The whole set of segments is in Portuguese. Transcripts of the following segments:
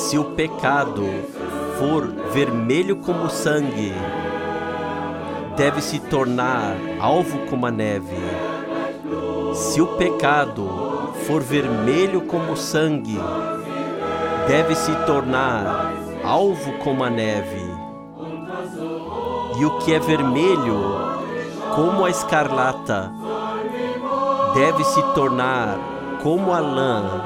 Se o pecado for vermelho como sangue, deve se tornar alvo como a neve. Se o pecado for vermelho como sangue, deve se tornar alvo como a neve. E o que é vermelho como a escarlata, deve se tornar como a lã.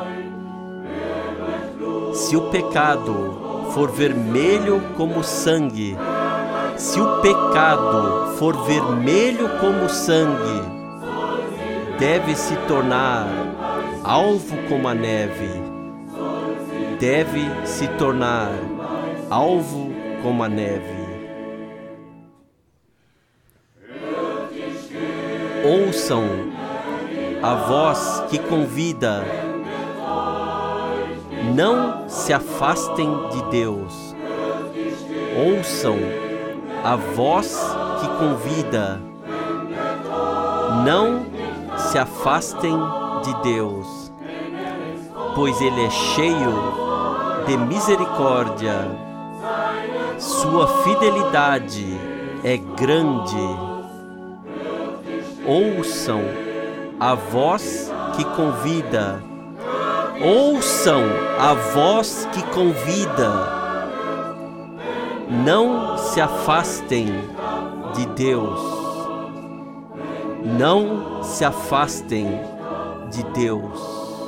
Se o pecado for vermelho como sangue, se o pecado for vermelho como sangue, deve se tornar alvo como a neve. Deve se tornar alvo como a neve. Ouçam a voz que convida. Não se afastem de Deus. Ouçam a voz que convida. Não se afastem de Deus, pois Ele é cheio de misericórdia. Sua fidelidade é grande. Ouçam a voz que convida. Ouçam a voz que convida. Não se afastem de Deus. Não se afastem de Deus.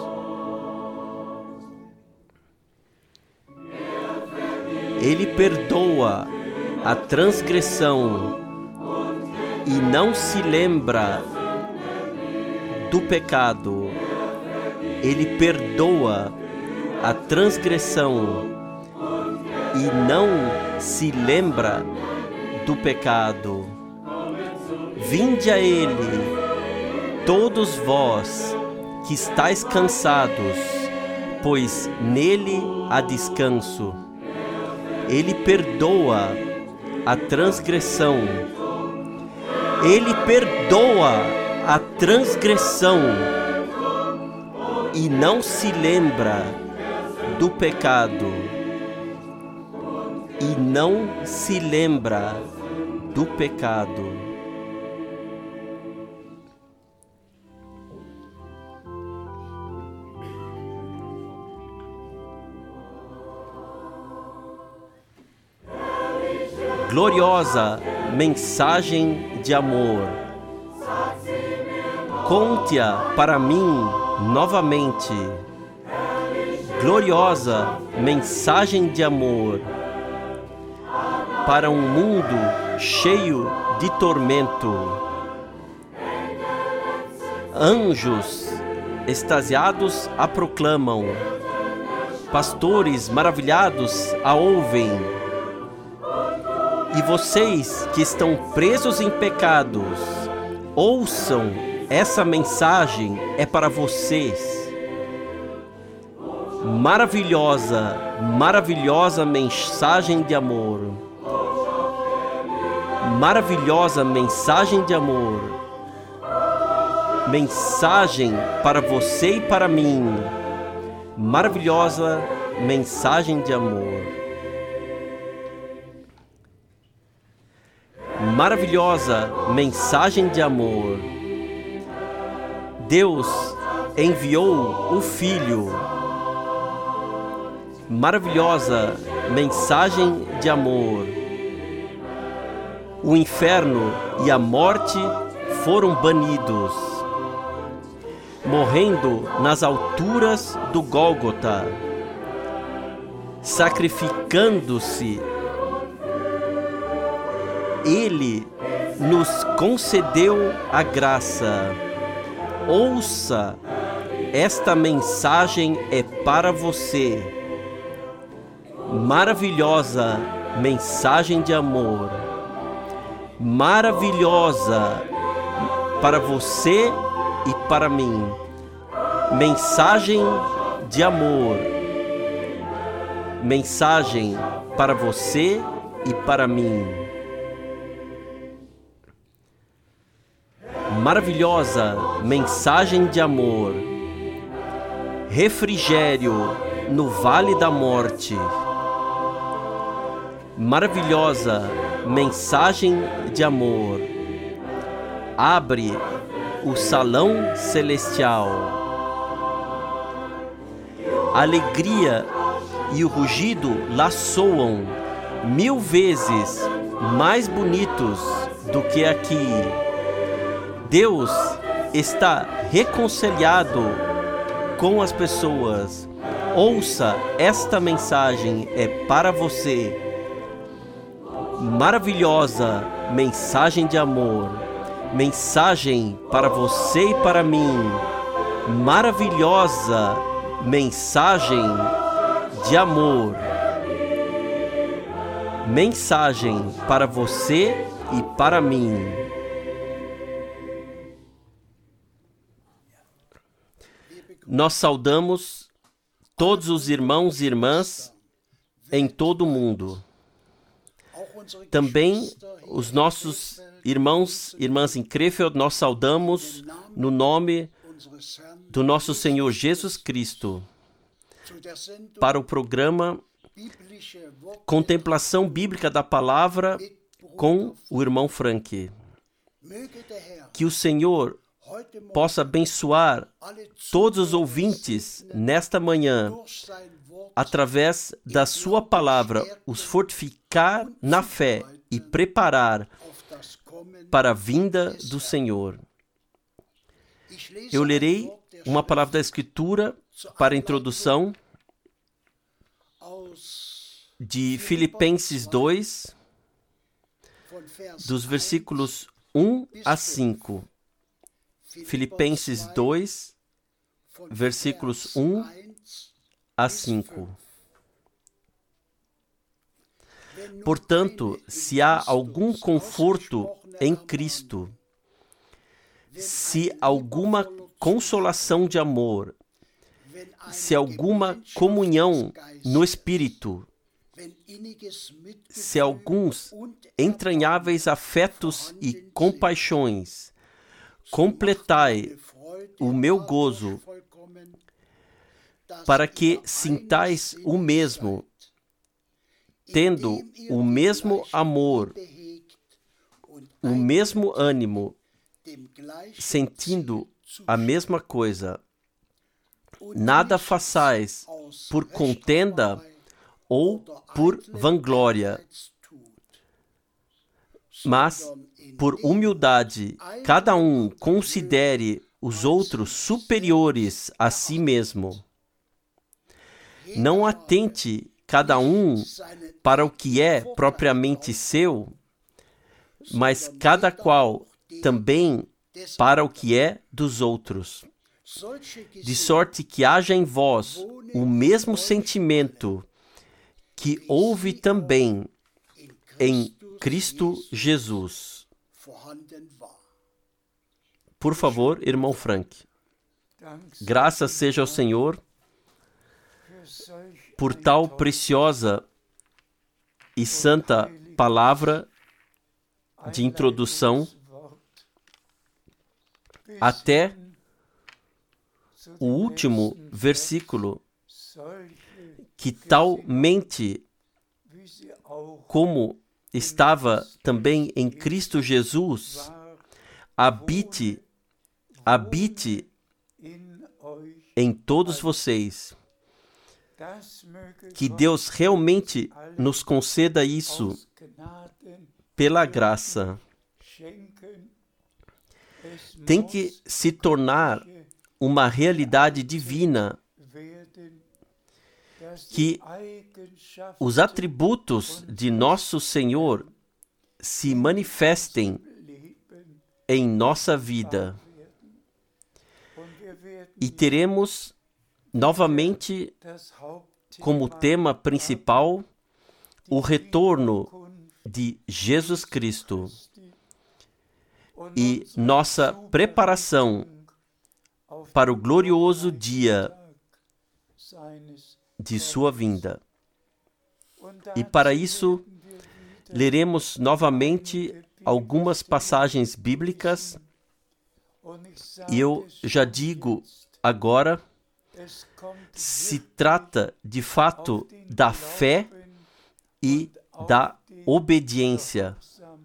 Ele perdoa a transgressão e não se lembra do pecado. Ele perdoa a transgressão e não se lembra do pecado. Vinde a Ele, todos vós que estáis cansados, pois nele há descanso. Ele perdoa a transgressão. Ele perdoa a transgressão e não se lembra do pecado. E não se lembra do pecado. Gloriosa mensagem de amor. Conte-a para mim novamente. Gloriosa mensagem de amor para um mundo cheio de tormento. Anjos extasiados a proclamam, pastores maravilhados a ouvem. E vocês que estão presos em pecados, ouçam, essa mensagem é para vocês. Maravilhosa, maravilhosa mensagem de amor. Maravilhosa mensagem de amor. Mensagem para você e para mim. Maravilhosa mensagem de amor. Maravilhosa mensagem de amor. Deus enviou o Filho. Maravilhosa mensagem de amor. O inferno e a morte foram banidos, morrendo nas alturas do Gólgota, sacrificando-se. Ele nos concedeu a graça. Ouça, esta mensagem é para você. Maravilhosa mensagem de amor. Maravilhosa para você e para mim. Mensagem de amor. Mensagem para você e para mim. Maravilhosa mensagem de amor. Refrigério no vale da morte. Maravilhosa mensagem de amor. Abre o salão celestial. A alegria e o rugido lá soam 1000 vezes mais bonitos do que aqui. Deus está reconciliado com as pessoas. Ouça, esta mensagem é para você. Maravilhosa mensagem de amor. Mensagem para você e para mim. Maravilhosa mensagem de amor. Mensagem para você e para mim. Nós saudamos todos os irmãos e irmãs em todo o mundo. Também os nossos irmãos e irmãs em Krefeld, nós saudamos no nome do nosso Senhor Jesus Cristo para o programa Contemplação Bíblica da Palavra com o irmão Frank. Que o Senhor possa abençoar todos os ouvintes nesta manhã, através da sua palavra, os fortificar na fé e preparar para a vinda do Senhor. Eu lerei uma palavra da Escritura para a introdução de Filipenses 2, dos versículos 1 a 5. Filipenses 2, versículos 1 a 5. Portanto, se há algum conforto em Cristo, se alguma consolação de amor, se alguma comunhão no Espírito, se alguns entranháveis afetos e compaixões, completai o meu gozo, para que sintais o mesmo, tendo o mesmo amor, o mesmo ânimo, sentindo a mesma coisa. Nada façais por contenda ou por vanglória, mas por humildade, cada um considere os outros superiores a si mesmo. Não atente cada um para o que é propriamente seu, mas cada qual também para o que é dos outros. De sorte que haja em vós o mesmo sentimento que houve também em Cristo Jesus. Por favor, irmão Frank. Graças seja ao Senhor por tal preciosa e santa palavra de introdução até o último versículo, que talmente como estava também em Cristo Jesus, habite em todos vocês. Que Deus realmente nos conceda isso pela graça. Tem que se tornar uma realidade divina, que os atributos de nosso Senhor se manifestem em nossa vida. E teremos novamente como tema principal o retorno de Jesus Cristo e nossa preparação para o glorioso dia de sua vinda. E para isso, leremos novamente algumas passagens bíblicas, e eu já digo agora Se trata, de fato, da fé e da obediência.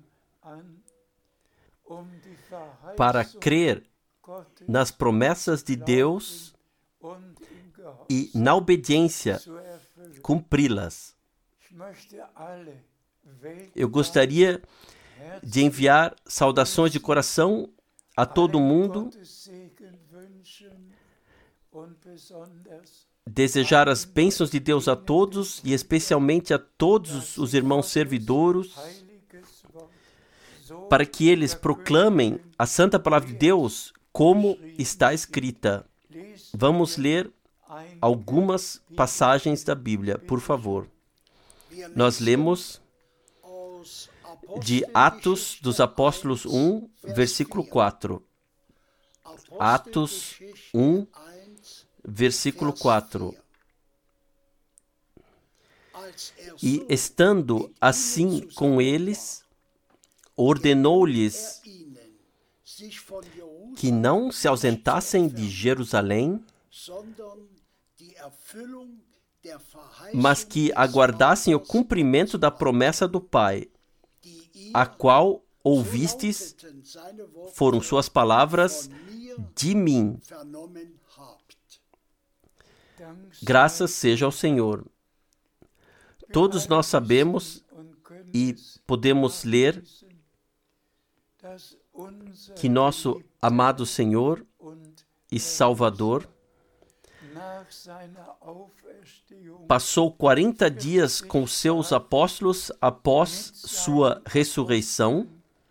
Para crer nas promessas de Deus e, na obediência, cumpri-las. Eu gostaria de enviar saudações de coração a todo mundo, desejar as bênçãos de Deus a todos e especialmente a todos os irmãos servidouros, para que eles proclamem a Santa Palavra de Deus como está escrita. Vamos ler algumas passagens da Bíblia, por favor. Nós lemos de Atos dos Apóstolos 1, versículo 4. Atos 1, versículo 4. E estando assim com eles, ordenou-lhes que não se ausentassem de Jerusalém, mas que aguardassem o cumprimento da promessa do Pai, a qual ouvistes, foram suas palavras, de mim. Graças seja ao Senhor. Todos nós sabemos e podemos ler que nosso amado Senhor e Salvador passou 40 dias com seus apóstolos após sua ressurreição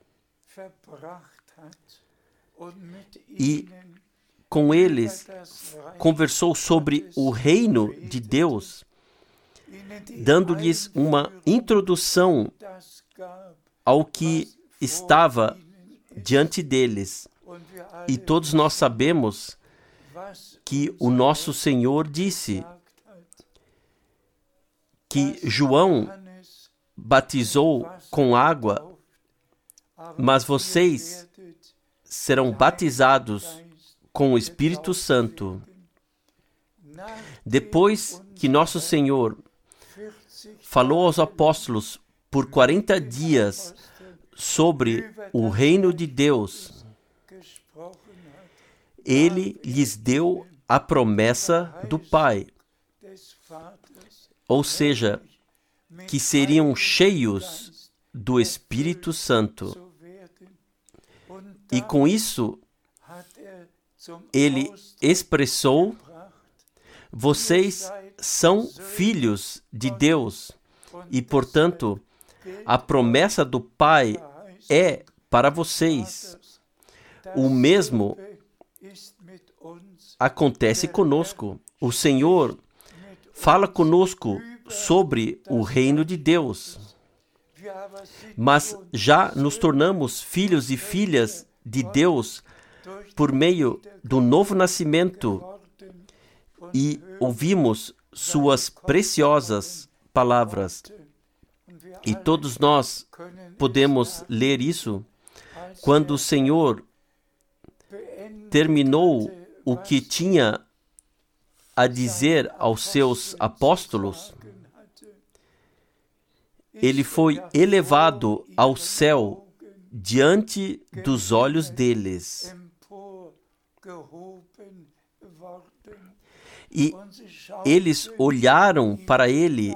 e com eles conversou sobre o reino de Deus, dando-lhes uma introdução ao que estava diante deles. E todos nós sabemos que o nosso Senhor disse que João batizou com água, mas vocês serão batizados com o Espírito Santo. Depois que nosso Senhor falou aos apóstolos por 40 dias sobre o reino de Deus, ele lhes deu a promessa do Pai, ou seja, que seriam cheios do Espírito Santo. E com isso, ele expressou: vocês são filhos de Deus e, portanto, a promessa do Pai é para vocês. O mesmo acontece conosco. O Senhor fala conosco sobre o reino de Deus. Mas já nos tornamos filhos e filhas de Deus por meio do novo nascimento e ouvimos suas preciosas palavras. E todos nós podemos ler isso quando o Senhor terminou o que tinha a dizer aos seus apóstolos. Ele foi elevado ao céu diante dos olhos deles. E eles olharam para ele,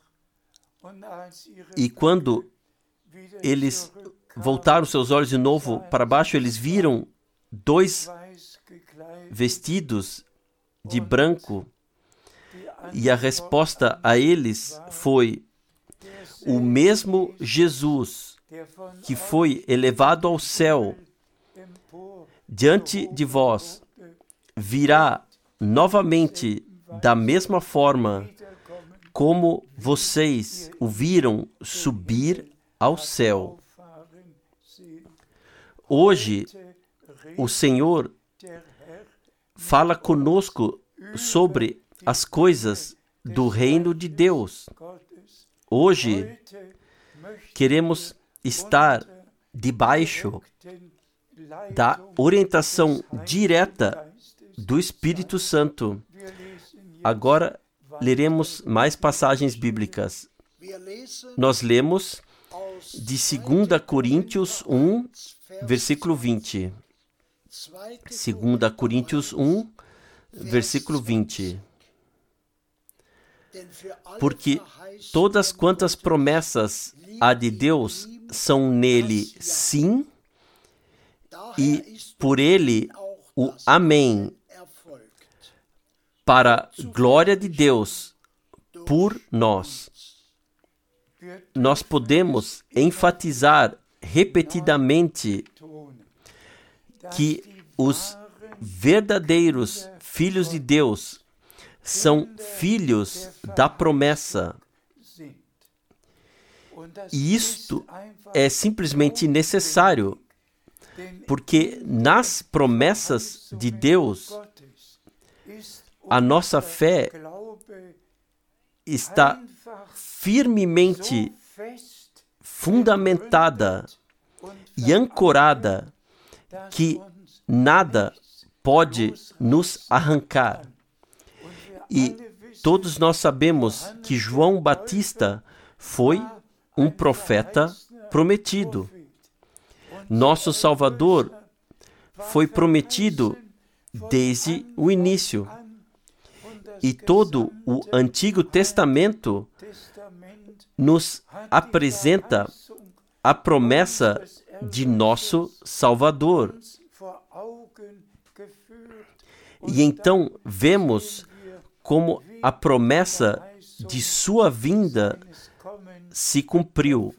e quando eles voltaram seus olhos de novo para baixo, eles viram 2 vestidos de branco, e a resposta a eles foi: o mesmo Jesus que foi elevado ao céu diante de vós virá novamente da mesma forma como vocês o viram subir ao céu. Hoje, o Senhor fala conosco sobre as coisas do reino de Deus. Hoje, queremos estar debaixo da orientação direta do Espírito Santo. Agora leremos mais passagens bíblicas. Nós lemos de 2 Coríntios 1, versículo 20. 2 Coríntios 1, versículo 20. Porque todas quantas promessas há de Deus são nele sim, e por ele o amém, para a glória de Deus por nós. Nós podemos enfatizar repetidamente que os verdadeiros filhos de Deus são filhos da promessa. E isto é simplesmente necessário, porque nas promessas de Deus, a nossa fé está firmemente fundamentada e ancorada que nada pode nos arrancar. E todos nós sabemos que João Batista foi um profeta prometido. Nosso Salvador foi prometido desde o início. E todo o Antigo Testamento nos apresenta a promessa de nosso Salvador. E então vemos como a promessa de sua vinda se cumpriu.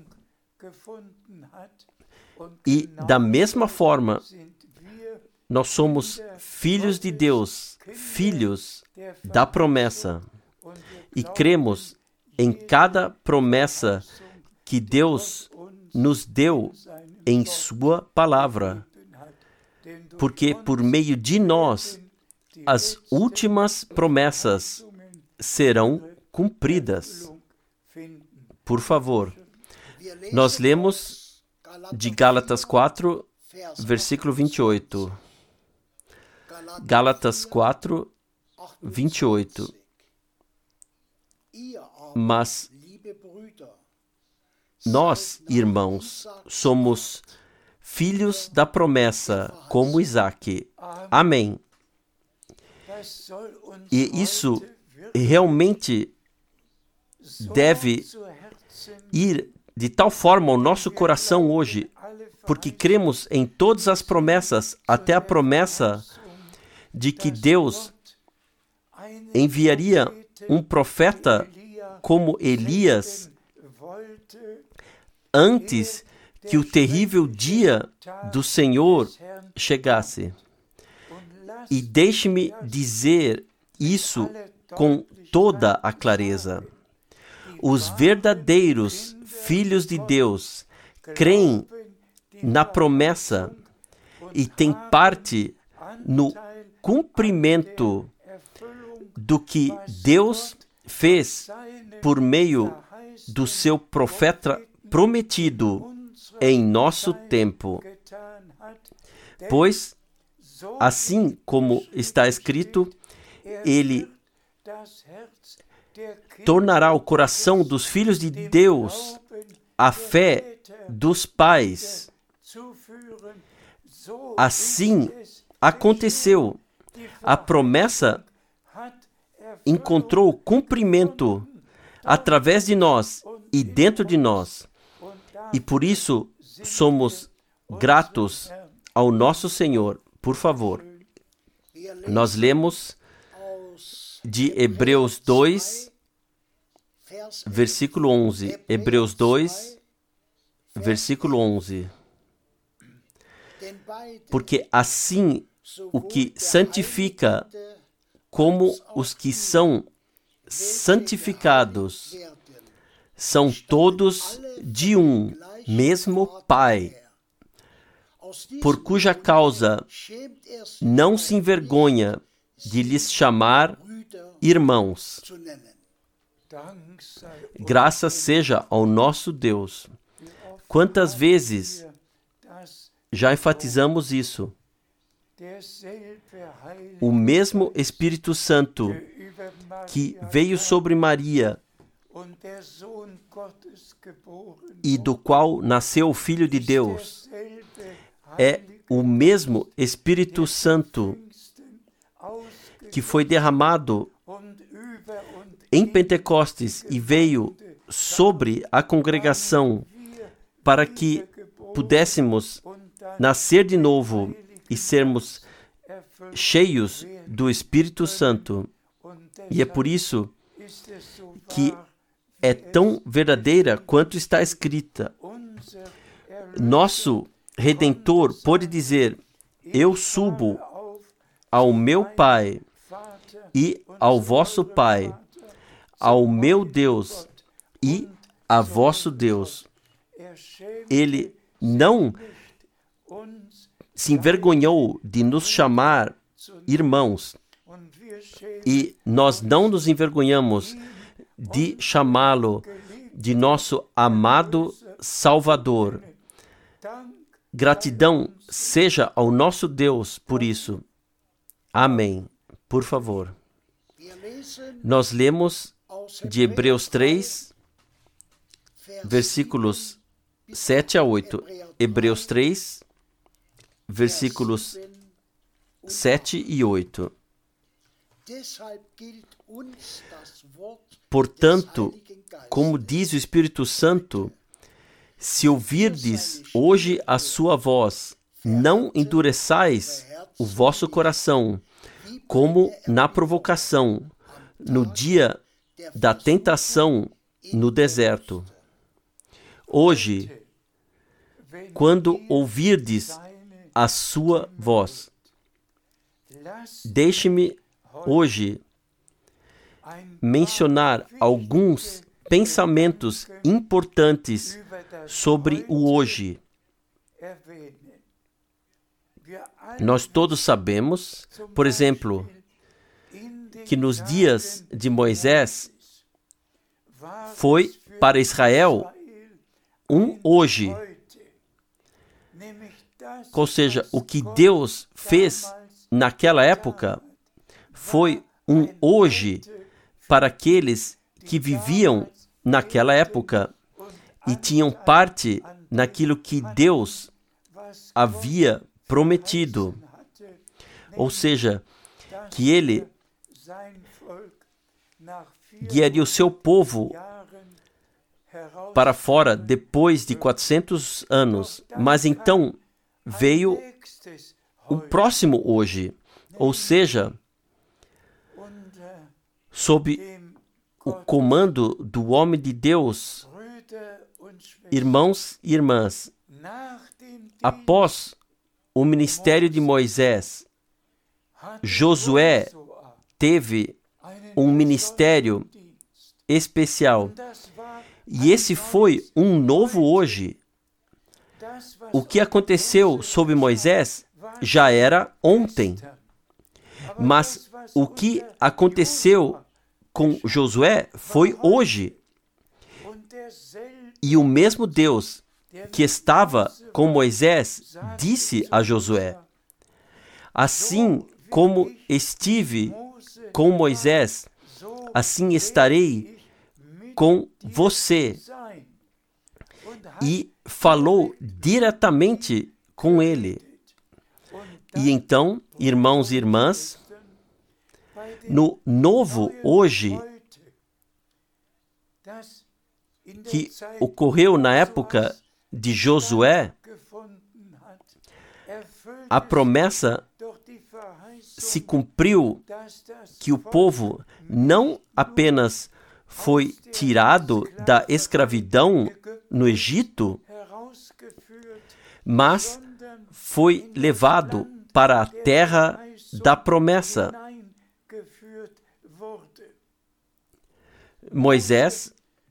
E da mesma forma, nós somos filhos de Deus, filhos da promessa. E cremos em cada promessa que Deus nos deu em sua palavra. Porque por meio de nós, as últimas promessas serão cumpridas. Por favor, nós lemos de Gálatas 4, versículo 28. Gálatas 4, 28. Mas nós, irmãos, somos filhos da promessa, como Isaque. Amém. E isso realmente deve ir de tal forma ao nosso coração hoje, porque cremos em todas as promessas, até a promessa de que Deus enviaria um profeta como Elias antes que o terrível dia do Senhor chegasse. E deixe-me dizer isso com toda a clareza. Os verdadeiros filhos de Deus creem na promessa e têm parte no cumprimento do que Deus fez por meio do seu profeta prometido em nosso tempo. Pois, assim como está escrito, ele tornará o coração dos filhos de Deus a fé dos pais. Assim aconteceu. A promessa encontrou cumprimento através de nós e dentro de nós. E por isso somos gratos ao nosso Senhor. Por favor, nós lemos de Hebreus 2, versículo 11. Hebreus 2, versículo 11. Porque assim o que santifica como os que são santificados são todos de um mesmo Pai, por cuja causa não se envergonha de lhes chamar irmãos. Graças seja ao nosso Deus. Quantas vezes já enfatizamos isso? O mesmo Espírito Santo que veio sobre Maria e do qual nasceu o Filho de Deus, é o mesmo Espírito Santo que foi derramado em Pentecostes e veio sobre a congregação para que pudéssemos nascer de novo e sermos cheios do Espírito Santo. E é por isso que é tão verdadeira quanto está escrita. Nosso Redentor pode dizer: eu subo ao meu Pai e ao vosso Pai, ao meu Deus e a vosso Deus. Ele não se envergonhou de nos chamar irmãos, e nós não nos envergonhamos de chamá-lo de nosso amado Salvador. Gratidão seja ao nosso Deus por isso. Amém. Por favor. Nós lemos de Hebreus 3, versículos 7 a 8. Hebreus 3, versículos 7 e 8. Portanto, como diz o Espírito Santo, se ouvirdes hoje a sua voz, não endureçais o vosso coração, como na provocação, no dia da tentação no deserto. Hoje, quando ouvirdes a sua voz, deixe-me hoje mencionar alguns pensamentos importantes sobre o hoje. Nós todos sabemos, por exemplo, que nos dias de Moisés foi para Israel um hoje. Ou seja, o que Deus fez naquela época foi um hoje para aqueles que viviam naquela época e tinham parte naquilo que Deus havia prometido. Ou seja, que Ele guiaria o seu povo para fora depois de 400 anos. Mas então veio o próximo hoje, ou seja, sob o comando do homem de Deus. Irmãos e irmãs, após o ministério de Moisés, Josué teve um ministério especial. E esse foi um novo hoje. O que aconteceu sob Moisés já era ontem. Mas o que aconteceu com Josué foi hoje. E o mesmo Deus que estava com Moisés disse a Josué: assim como estive com Moisés, assim estarei com você. E falou diretamente com ele. E então, irmãos e irmãs, no novo hoje, que ocorreu na época de Josué, a promessa se cumpriu que o povo não apenas foi tirado da escravidão no Egito, mas foi levado para a terra da promessa. Moisés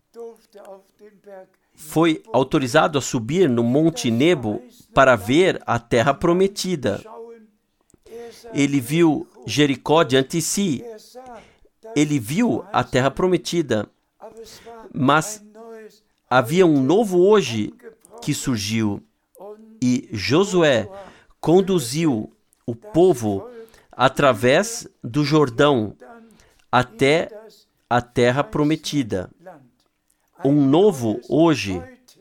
foi autorizado a subir no Monte Nebo para ver a terra prometida. Ele viu Jericó diante de si. Ele viu a terra prometida. Mas havia um novo hoje que surgiu. E Josué conduziu o povo através do Jordão até a terra prometida. Um novo hoje.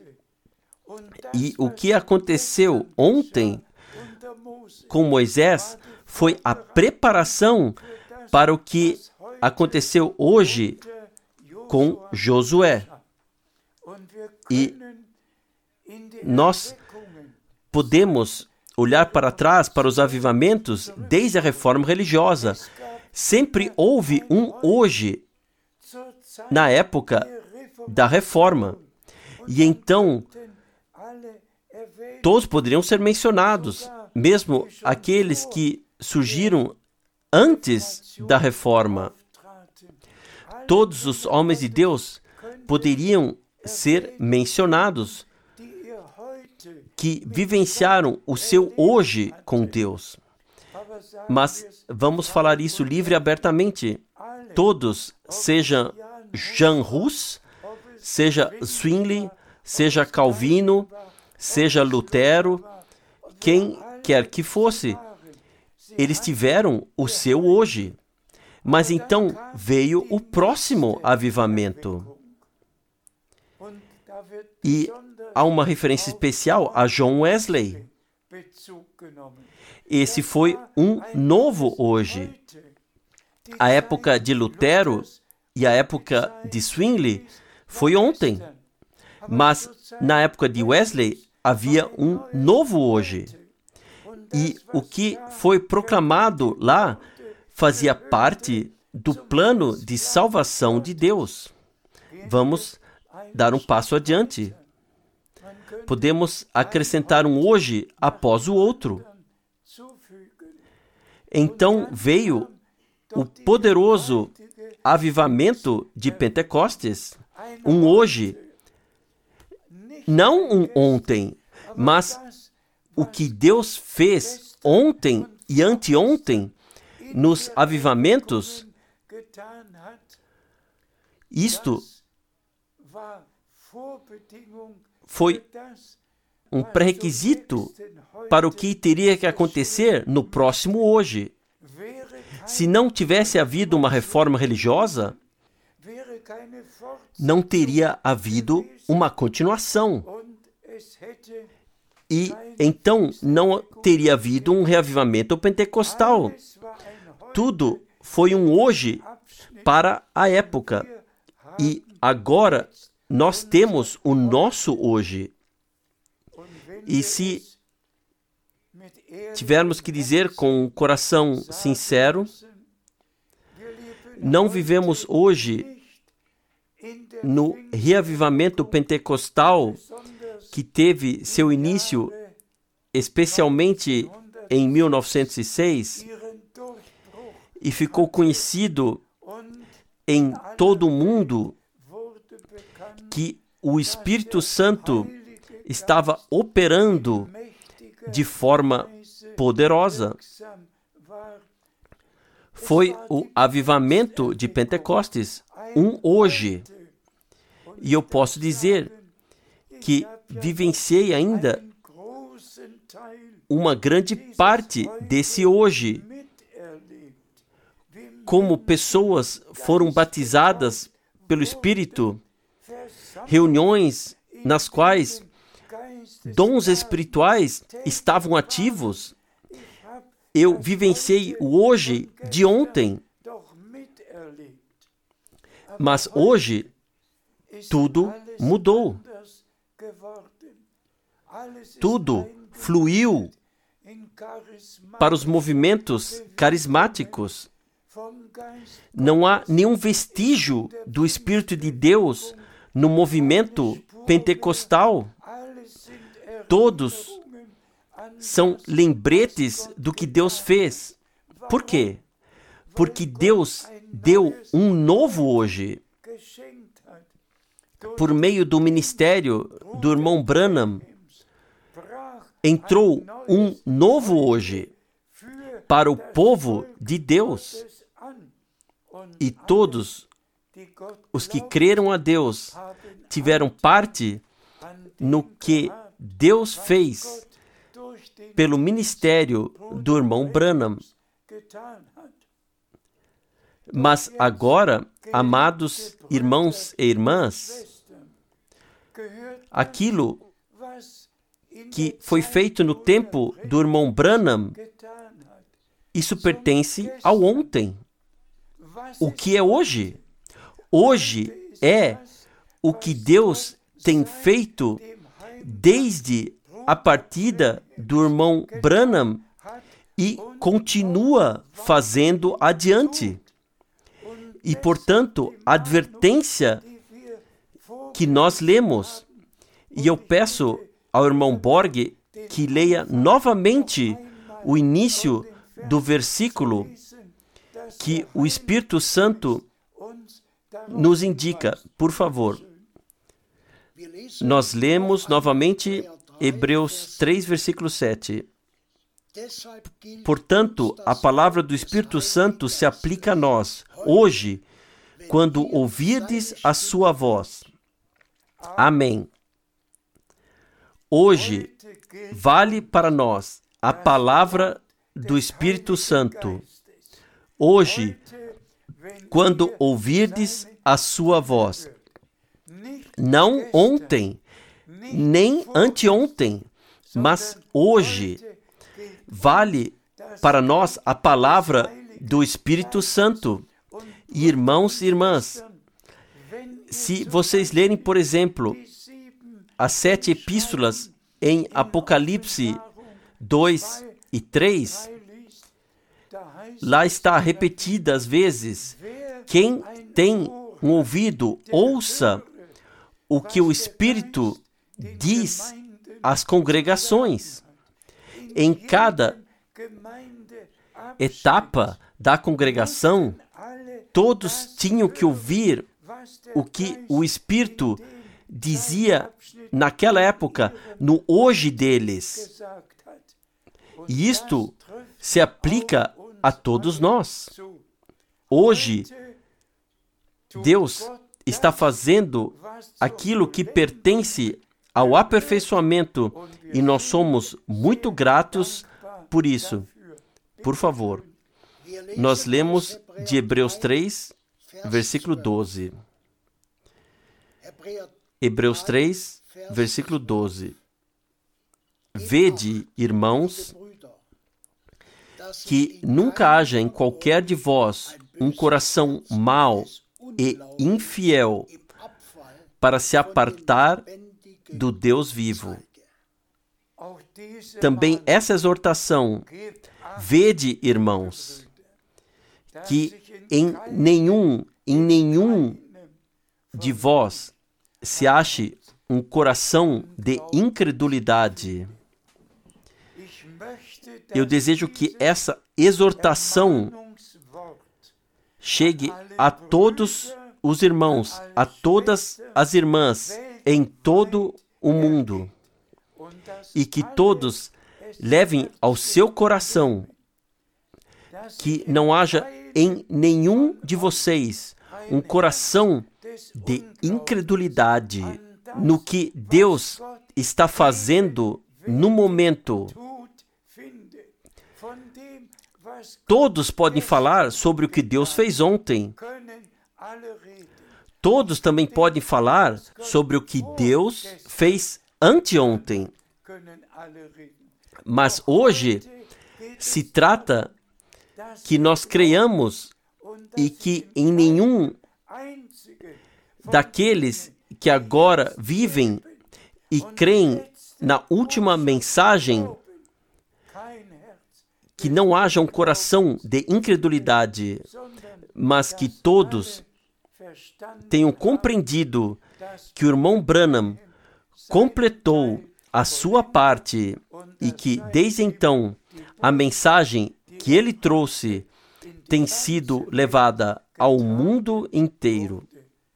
E o que aconteceu ontem com Moisés foi a preparação para o que aconteceu hoje com Josué. E nós podemos olhar para trás, para os avivamentos, desde a reforma religiosa. Sempre houve um hoje, na época da reforma. E então, todos poderiam ser mencionados, mesmo aqueles que surgiram antes da reforma. Todos os homens de Deus poderiam ser mencionados, que vivenciaram o seu hoje com Deus. Mas vamos falar isso livre e abertamente. Todos, seja Jan Hus, seja Zwingli, seja Calvino, seja Lutero, quem quer que fosse, eles tiveram o seu hoje. Mas então veio o próximo avivamento. E há uma referência especial a John Wesley. Esse foi um novo hoje. A época de Lutero e a época de Zwingli foi ontem. Mas na época de Wesley havia um novo hoje. E o que foi proclamado lá fazia parte do plano de salvação de Deus. Vamos dar um passo adiante. Podemos acrescentar um hoje após o outro. Então veio o poderoso avivamento de Pentecostes, um hoje, não um ontem, mas o que Deus fez ontem e anteontem nos avivamentos, isto foi um pré-requisito para o que teria que acontecer no próximo hoje. Se não tivesse havido uma reforma religiosa, não teria havido uma continuação. E então não teria havido um reavivamento pentecostal. Tudo foi um hoje para a época. E agora nós temos o nosso hoje. E se tivermos que dizer com um coração sincero, não vivemos hoje no reavivamento pentecostal que teve seu início especialmente em 1906 e ficou conhecido em todo o mundo que o Espírito Santo estava operando de forma poderosa. Foi o avivamento de Pentecostes, um hoje. E eu posso dizer que vivenciei ainda uma grande parte desse hoje. Como pessoas foram batizadas pelo Espírito, reuniões nas quais dons espirituais estavam ativos. Eu vivenciei o hoje de ontem. Mas hoje, tudo mudou. Tudo fluiu para os movimentos carismáticos. Não há nenhum vestígio do Espírito de Deus no movimento pentecostal. Todos são lembretes do que Deus fez. Por quê? Porque Deus deu um novo hoje. Por meio do ministério do irmão Branham, entrou um novo hoje para o povo de Deus. E todos os que creram a Deus tiveram parte no que Deus fez pelo ministério do irmão Branham. Mas agora, amados irmãos e irmãs, aquilo que foi feito no tempo do irmão Branham, isso pertence ao ontem. O que é hoje? Hoje é o que Deus tem feito desde a partida do irmão Branham e continua fazendo adiante. E, portanto, a advertência que nós lemos, e eu peço ao irmão Borg que leia novamente o início do versículo que o Espírito Santo nos indica, por favor. Nós lemos novamente Hebreus 3, versículo 7. Portanto, a palavra do Espírito Santo se aplica a nós, hoje, quando ouvirdes a sua voz. Amém. Hoje, vale para nós a palavra do Espírito Santo. Hoje, quando ouvirdes a sua voz. Não ontem, nem anteontem, mas hoje. Vale para nós a palavra do Espírito Santo. Irmãos e irmãs, se vocês lerem, por exemplo, as 7 epístolas em Apocalipse 2 e 3, lá está repetida às vezes: quem tem um ouvido, ouça o que o Espírito diz às congregações. Em cada etapa da congregação, todos tinham que ouvir o que o Espírito dizia naquela época, no hoje deles. E isto se aplica a todos nós. Hoje, Deus está fazendo aquilo que pertence ao aperfeiçoamento e nós somos muito gratos por isso. Por favor, nós lemos de Hebreus 3, versículo 12. Hebreus 3, versículo 12. Vede, irmãos, que nunca haja em qualquer de vós um coração mau e infiel para se apartar do Deus vivo. Também essa exortação, vede, irmãos, que em nenhum de vós se ache um coração de incredulidade. Eu desejo que essa exortação chegue a todos os irmãos, a todas as irmãs, em todo o mundo, e que todos levem ao seu coração que não haja em nenhum de vocês um coração de incredulidade no que Deus está fazendo no momento. Todos podem falar sobre o que Deus fez ontem. Todos também podem falar sobre o que Deus fez anteontem. Mas hoje se trata que nós creiamos e que em nenhum daqueles que agora vivem e creem na última mensagem, que não haja um coração de incredulidade, mas que todos tenham compreendido que o irmão Branham completou a sua parte e que, desde então, a mensagem que ele trouxe tem sido levada ao mundo inteiro.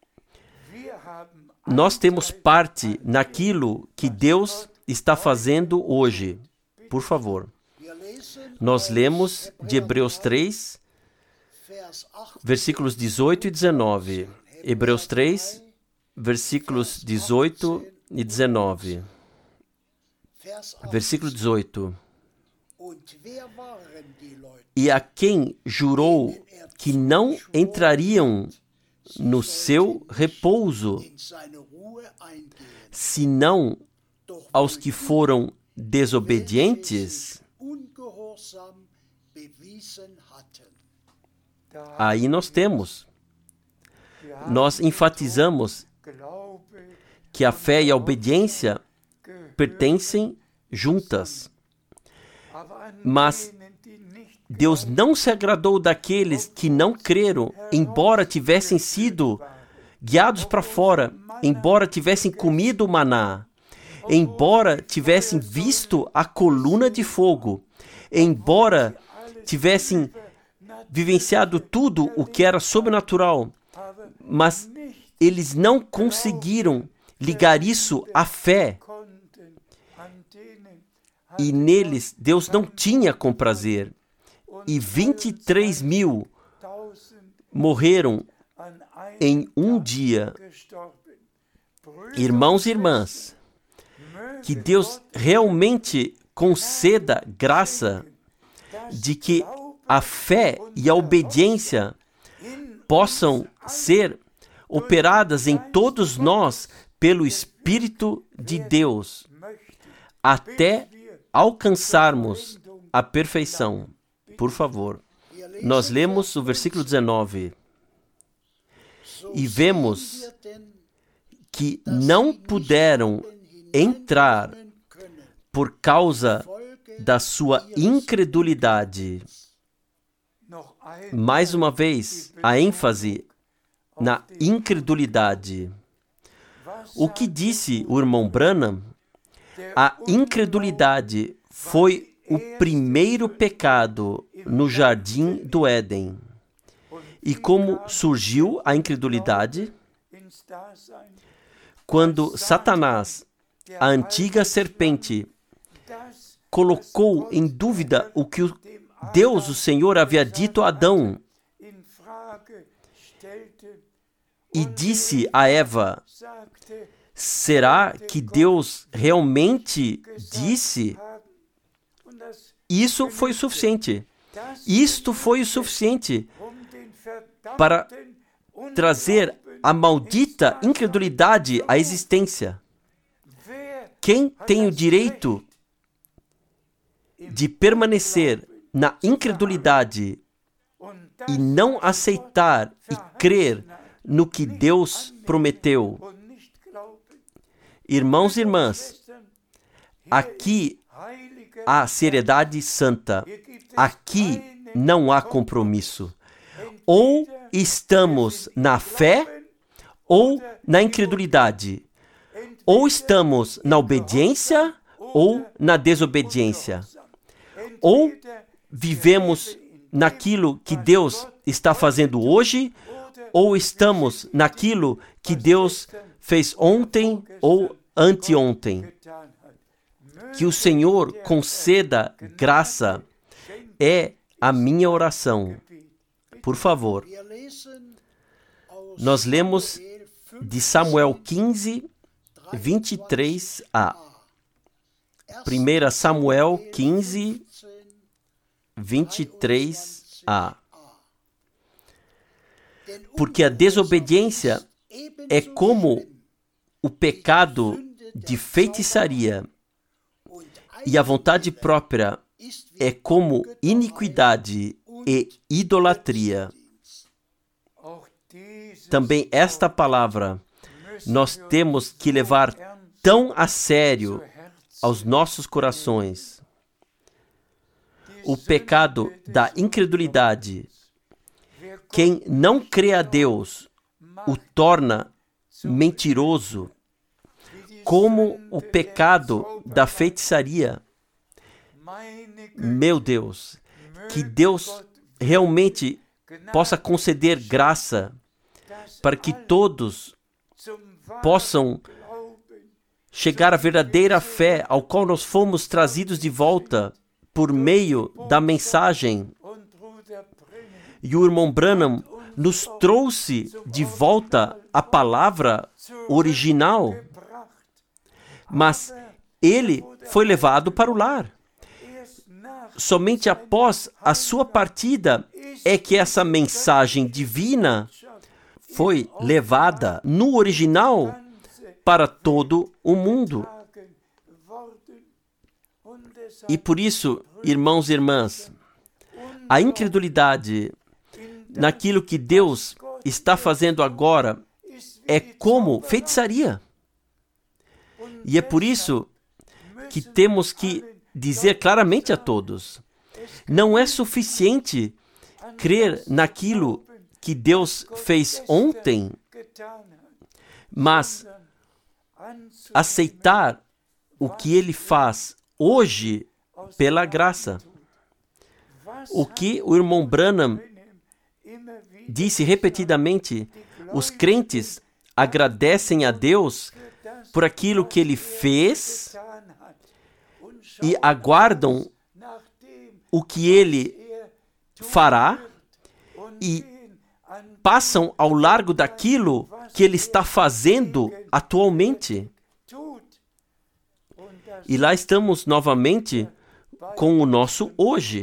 Nós temos parte naquilo que Deus está fazendo hoje. Por favor. Nós lemos de Hebreus 3, versículos 18 e 19. Hebreus 3, versículos 18 e 19. Versículo 18. E a quem jurou que não entrariam no seu repouso, senão aos que foram desobedientes. Aí nós enfatizamos que a fé e a obediência pertencem juntas. Mas Deus não se agradou daqueles que não creram, embora tivessem sido guiados para fora, embora tivessem comido o maná, embora tivessem visto a coluna de fogo, embora tivessem vivenciado tudo o que era sobrenatural, mas eles não conseguiram ligar isso à fé. E neles Deus não tinha comprazer. E 23.000 morreram em um dia. Irmãos e irmãs, que Deus realmente conceda graça de que a fé e a obediência possam ser operadas em todos nós pelo Espírito de Deus, até alcançarmos a perfeição. Por favor, nós lemos o versículo 19 e vemos que não puderam entrar por causa da sua incredulidade. Mais uma vez, a ênfase na incredulidade. O que disse o irmão Branham? A incredulidade foi o primeiro pecado no jardim do Éden. E como surgiu a incredulidade? Quando Satanás, a antiga serpente, colocou em dúvida o que Deus, o Senhor, havia dito a Adão e disse a Eva: será que Deus realmente disse? Isso foi o suficiente. Isto foi o suficiente para trazer a maldita incredulidade à existência. Quem tem o direito de permanecer na incredulidade e não aceitar e crer no que Deus prometeu? Irmãos e irmãs, aqui há seriedade santa. Aqui não há compromisso. Ou estamos na fé ou na incredulidade. Ou estamos na obediência ou na desobediência. Ou vivemos naquilo que Deus está fazendo hoje, ou estamos naquilo que Deus fez ontem ou anteontem. Que o Senhor conceda graça é a minha oração. Por favor. Nós lemos de Samuel 15, 23a. 1 Samuel 15, 23a. Porque a desobediência é como o pecado de feitiçaria, e a vontade própria é como iniquidade e idolatria. Também esta palavra nós temos que levar tão a sério aos nossos corações. O pecado da incredulidade. Quem não crê a Deus o torna mentiroso, como o pecado da feitiçaria. Meu Deus, que Deus realmente possa conceder graça para que todos possam chegar à verdadeira fé ao qual nós fomos trazidos de volta por meio da mensagem. E o irmão Branham nos trouxe de volta a palavra original, mas ele foi levado para o lar. somente após a sua partida é que essa mensagem divina foi levada no original para todo o mundo. E por isso, irmãos e irmãs, a incredulidade naquilo que Deus está fazendo agora é como feitiçaria. E é por isso que temos que dizer claramente a todos: não é suficiente crer naquilo que Deus fez ontem, mas aceitar o que Ele faz hoje pela graça. O que o irmão Branham disse repetidamente: os crentes agradecem a Deus por aquilo que Ele fez e aguardam o que Ele fará e passam ao largo daquilo que Ele está fazendo atualmente. E lá estamos novamente com o nosso hoje.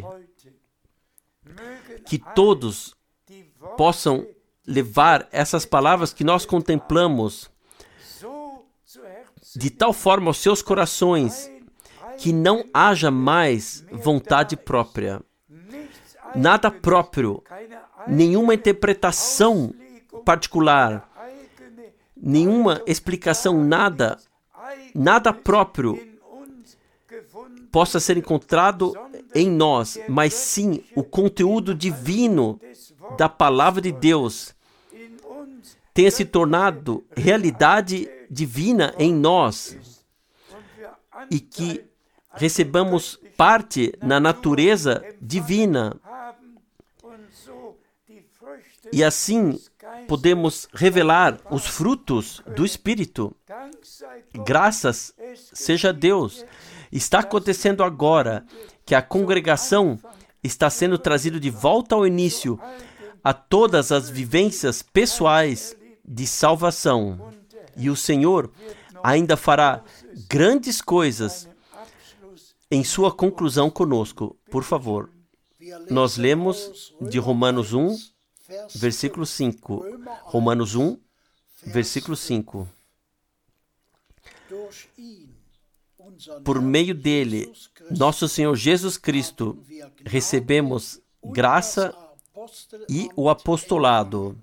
Que todos possam levar essas palavras que nós contemplamos de tal forma aos seus corações que não haja mais vontade própria, nada próprio, nenhuma interpretação particular, nenhuma explicação, nada próprio possa ser encontrado em nós, mas sim o conteúdo divino da palavra de Deus tenha se tornado realidade divina em nós e que recebamos parte na natureza divina. E assim podemos revelar os frutos do Espírito. Graças seja a Deus. Está acontecendo agora que a congregação está sendo trazida de volta ao início a todas as vivências pessoais de salvação. E o Senhor ainda fará grandes coisas em sua conclusão conosco. Por favor, nós lemos de Romanos 1, versículo 5. Romanos 1, versículo 5. Por meio dele, nosso Senhor Jesus Cristo, recebemos graça e o apostolado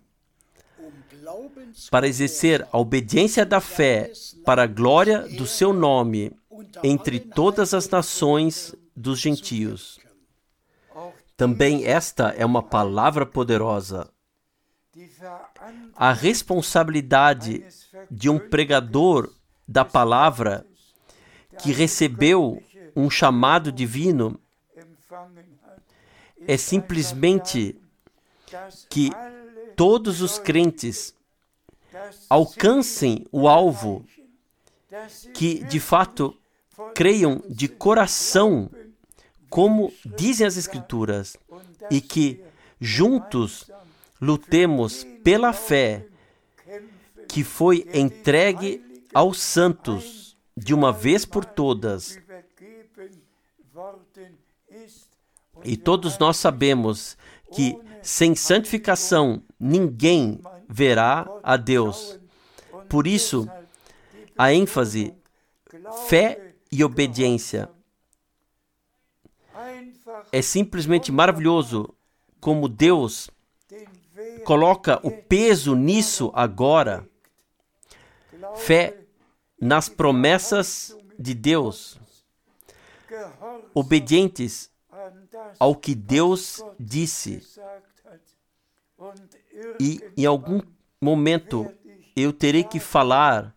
para exercer a obediência da fé para a glória do seu nome entre todas as nações dos gentios. Também esta é uma palavra poderosa. A responsabilidade de um pregador da palavra que recebeu um chamado divino é simplesmente que todos os crentes alcancem o alvo, que de fato creiam de coração, como dizem as Escrituras, e que juntos lutemos pela fé que foi entregue aos santos de uma vez por todas. E todos nós sabemos que sem santificação ninguém verá a Deus. Por isso, a ênfase, fé e obediência. É simplesmente maravilhoso como Deus coloca o peso nisso agora. Fé nas promessas de Deus. Obedientes ao que Deus disse. E em algum momento eu terei que falar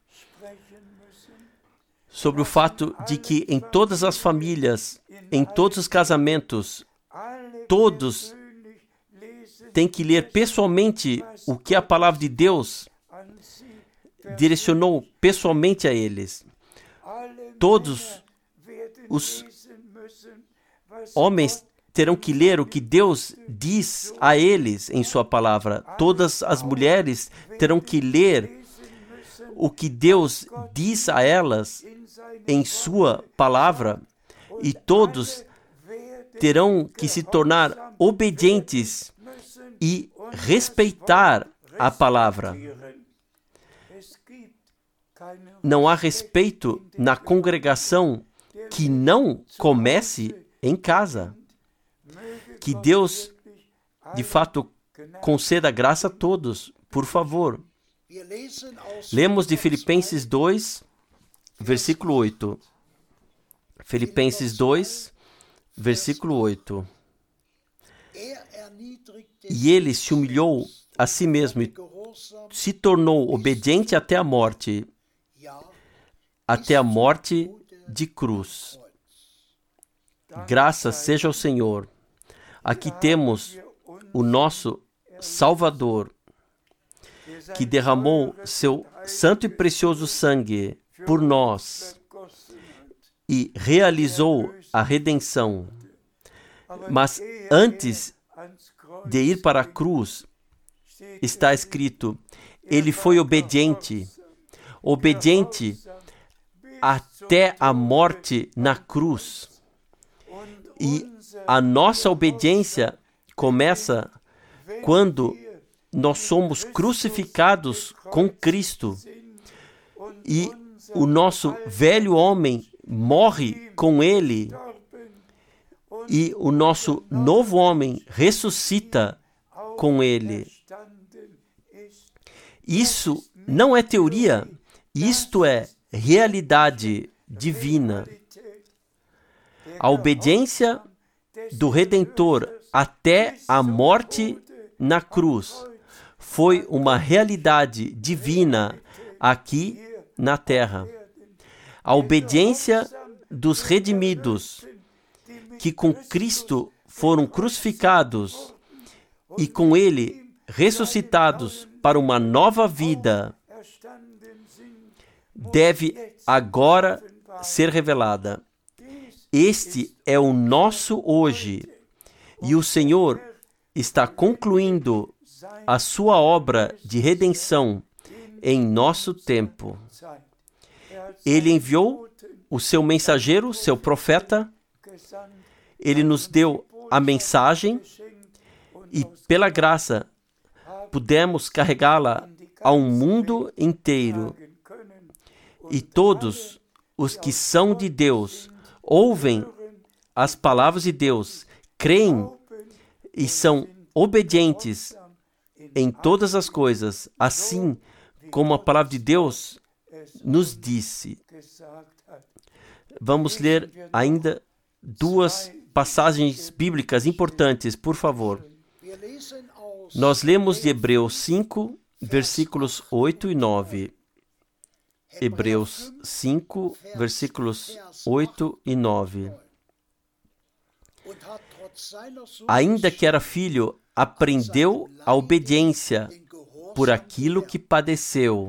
sobre o fato de que em todas as famílias, em todos os casamentos, todos têm que ler pessoalmente o que a palavra de Deus direcionou pessoalmente a eles. Todos os homens terão que ler o que Deus diz a eles em sua palavra. Todas as mulheres terão que ler o que Deus diz a elas em sua palavra. E todos terão que se tornar obedientes e respeitar a palavra. Não há respeito na congregação que não comece em casa. Que Deus, de fato, conceda graça a todos, por favor. Lemos de Filipenses 2, versículo 8. Filipenses 2, versículo 8. E ele se humilhou a si mesmo e se tornou obediente até a morte de cruz. Graças seja ao Senhor. Aqui temos o nosso Salvador, que derramou seu santo e precioso sangue por nós e realizou a redenção. Mas antes de ir para a cruz, está escrito, ele foi obediente até a morte na cruz. E a nossa obediência começa quando nós somos crucificados com Cristo e o nosso velho homem morre com ele e o nosso novo homem ressuscita com ele. Isso não é teoria, isto é realidade divina. A obediência do Redentor até a morte na cruz foi uma realidade divina aqui na terra. A obediência dos redimidos, que com Cristo foram crucificados e com Ele ressuscitados para uma nova vida, deve agora ser revelada. Este é o nosso hoje, e o Senhor está concluindo a sua obra de redenção em nosso tempo. Ele enviou o seu mensageiro, seu profeta, ele nos deu a mensagem e, pela graça, pudemos carregá-la ao mundo inteiro. E todos os que são de Deus ouvem as palavras de Deus, creem e são obedientes em todas as coisas, assim como a palavra de Deus nos disse. Vamos ler ainda duas passagens bíblicas importantes, por favor. Nós lemos de Hebreus 5, versículos 8 e 9. Hebreus 5, versículos 8 e 9. Ainda que era filho, aprendeu a obediência por aquilo que padeceu.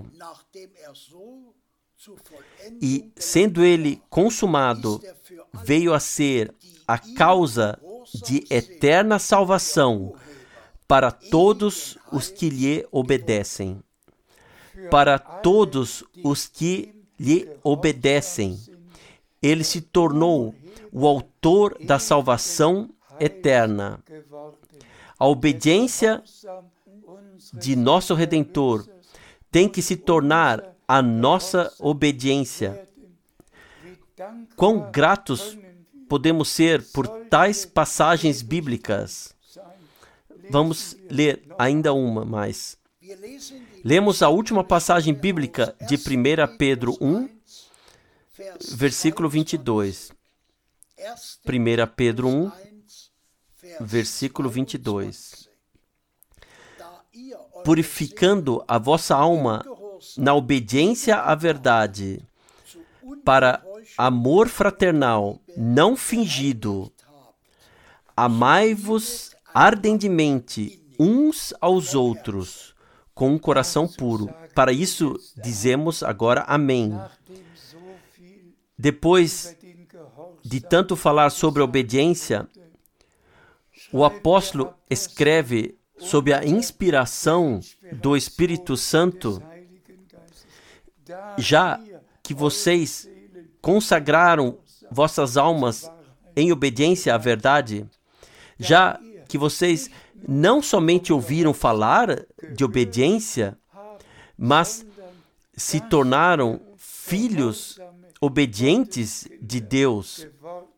E, sendo ele consumado, veio a ser a causa de eterna salvação para todos os que lhe obedecem. Para todos os que lhe obedecem, ele se tornou o autor da salvação eterna. A obediência de nosso Redentor tem que se tornar a nossa obediência. Quão gratos podemos ser por tais passagens bíblicas. Vamos ler ainda uma mais. Lemos a última passagem bíblica de 1 Pedro 1, versículo 22. 1 Pedro 1, versículo 22. Purificando a vossa alma na obediência à verdade, para amor fraternal não fingido, amai-vos ardentemente uns aos outros, com um coração puro. Para isso, dizemos agora amém. Depois de tanto falar sobre obediência, o apóstolo escreve sob a inspiração do Espírito Santo, já que vocês consagraram vossas almas em obediência à verdade, já que vocês não somente ouviram falar de obediência, mas se tornaram filhos obedientes de Deus.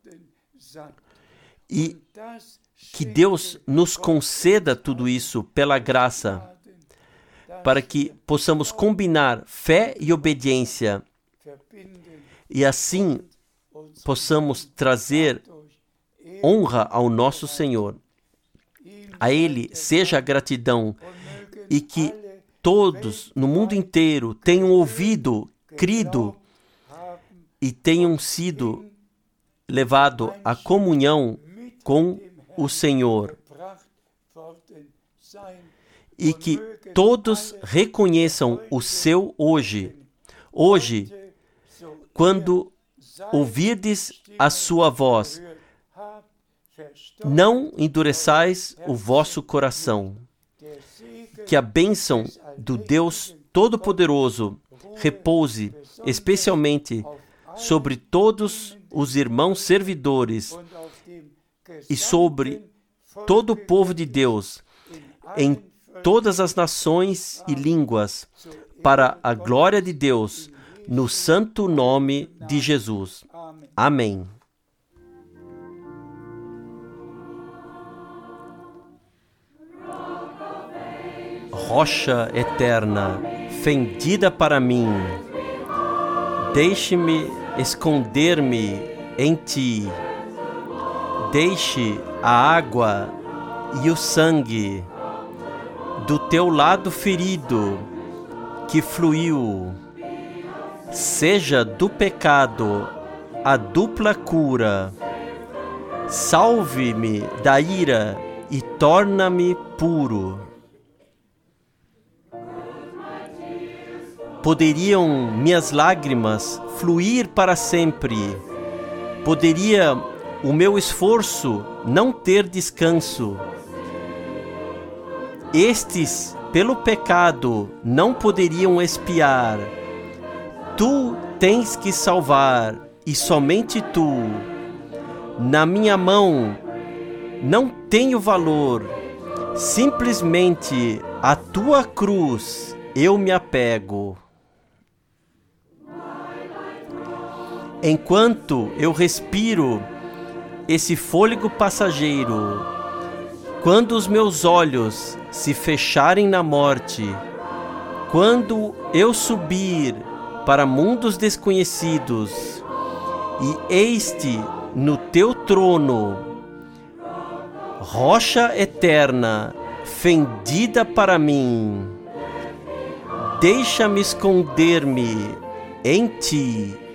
E que Deus nos conceda tudo isso pela graça, para que possamos combinar fé e obediência, e assim possamos trazer honra ao nosso Senhor. A Ele seja a gratidão, e que todos no mundo inteiro tenham ouvido, crido e tenham sido levados à comunhão com o Senhor. E que todos reconheçam o seu hoje. Hoje, quando ouvirdes a sua voz, não endureçais o vosso coração. Que a bênção do Deus Todo-Poderoso repouse especialmente sobre todos os irmãos servidores e sobre todo o povo de Deus, em todas as nações e línguas, para a glória de Deus, no santo nome de Jesus. Amém. Rocha eterna, fendida para mim, deixe-me esconder-me em ti. Deixe a água e o sangue do teu lado ferido que fluiu. Seja do pecado a dupla cura. Salve-me da ira e torna-me puro. Poderiam minhas lágrimas fluir para sempre? Poderia o meu esforço não ter descanso? Estes, pelo pecado, não poderiam expiar. Tu tens que salvar, e somente tu. Na minha mão não tenho valor, simplesmente a tua cruz eu me apego. Enquanto eu respiro esse fôlego passageiro, quando os meus olhos se fecharem na morte, quando eu subir para mundos desconhecidos, e eis-te no teu trono, rocha eterna, fendida para mim, deixa-me esconder-me em ti.